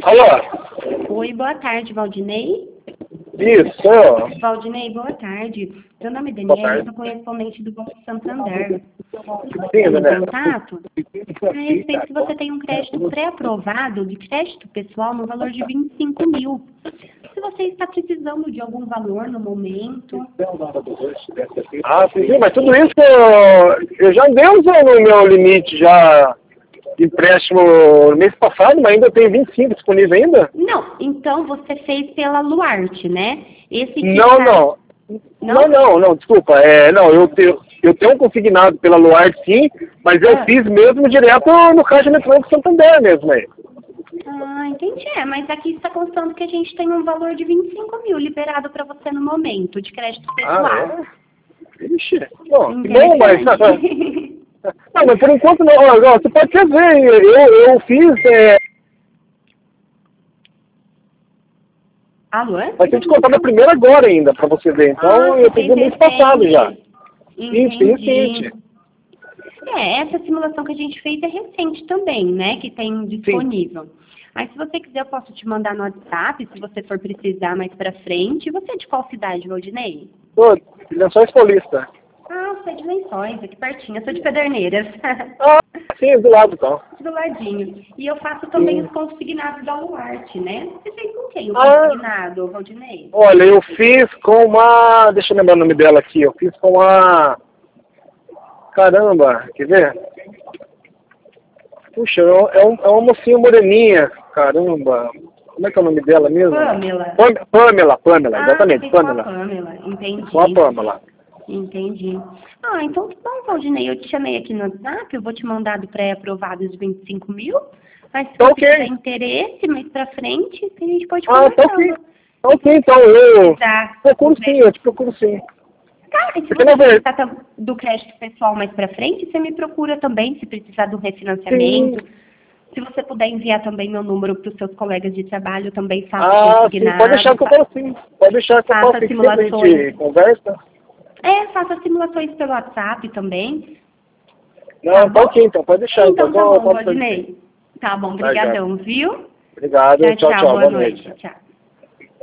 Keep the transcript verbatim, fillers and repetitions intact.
Alô? Oi, boa tarde, Valdinei. Isso. Valdinei, boa tarde. Meu nome é Boa Daniela, eu tarde. sou correspondente do Banco Santander. Sim, Em né? contato a respeito se você tem um crédito pré-aprovado de crédito pessoal no valor de vinte e cinco mil. Se você está precisando de algum valor no momento. Ah, sim, mas tudo isso eu, eu já andei usando o meu limite já de empréstimo no mês passado, mas ainda tem vinte e cinco disponível ainda? Não, então você fez pela Luarte, né? Esse que Não, tá... não. Não? Não, não, não, desculpa. É, não, eu tenho, eu tenho um consignado pela Luar, sim, mas eu Ah. fiz mesmo direto no Caixa Eletrônico Santander mesmo aí. Ah, entendi. É, mas aqui está constando que a gente tem um valor de vinte e cinco mil liberado para você no momento, de crédito pessoal. Ah, é? Ixi, bom, que bom, mas... Interessante. Não, mas por enquanto não, ó, ó, você pode ver, eu, eu fiz, é, Alô? mas tem que contar da primeira agora ainda, pra você ver, então Ah, eu você fiz fez no mês passado já. recente. Isso, foi Entendi. recente. É, essa simulação que a gente fez é recente também, né? Que tem disponível. Aí, se você quiser, eu posso te mandar no WhatsApp, se você for precisar mais pra frente. Você é de qual cidade, Valdinei? Tô, Lençóis Paulista. Ah, você é de Lençóis, aqui pertinho. Eu sou de Pederneiras. Ah, sim, do lado então. Do ladinho. E eu faço também Sim. os consignados da Luarte, né? Você fez com quem o Ah, consignado, Valdinei? olha, eu fiz com uma, deixa eu lembrar o nome dela aqui, eu fiz com a, caramba, quer ver? Puxa, é, um, é uma mocinha moreninha, caramba, como é que é o nome dela mesmo? Pamela. Pam- Pamela, Pamela, Ah, você exatamente, fez com a Pamela. Pamela. Entendi. Com a Pamela. Entendi. Ah, então que bom, Valdinei. Eu te chamei aqui no WhatsApp, eu vou te mandar do pré-aprovado de vinte e cinco mil. Mas se Tá você ok. tiver interesse mais pra frente, a gente pode Ah, tá ok. conversando. Tá ok, então eu Tá. procuro sim, eu te procuro sim. Tá, e se Porque você na verdade, precisar tam- do crédito pessoal mais pra frente, você me procura também, se precisar do sim, refinanciamento. Se você puder enviar também meu número para os seus colegas de trabalho, eu também faço ah, sim, pode deixar consignado, que eu fa falo sim. Pode deixar que eu falo faço sim, que sempre a simulações. gente conversa. É, faço as simulações pelo WhatsApp também. Tá Não, tá bom? ok, então pode deixar, então Então tá eu bom, falo pra você. Valdinei. Tá bom, Tá, já. brigadão, viu? Obrigado, Tchau, tchau, tchau, tchau, boa boa noite. noite. Tchau.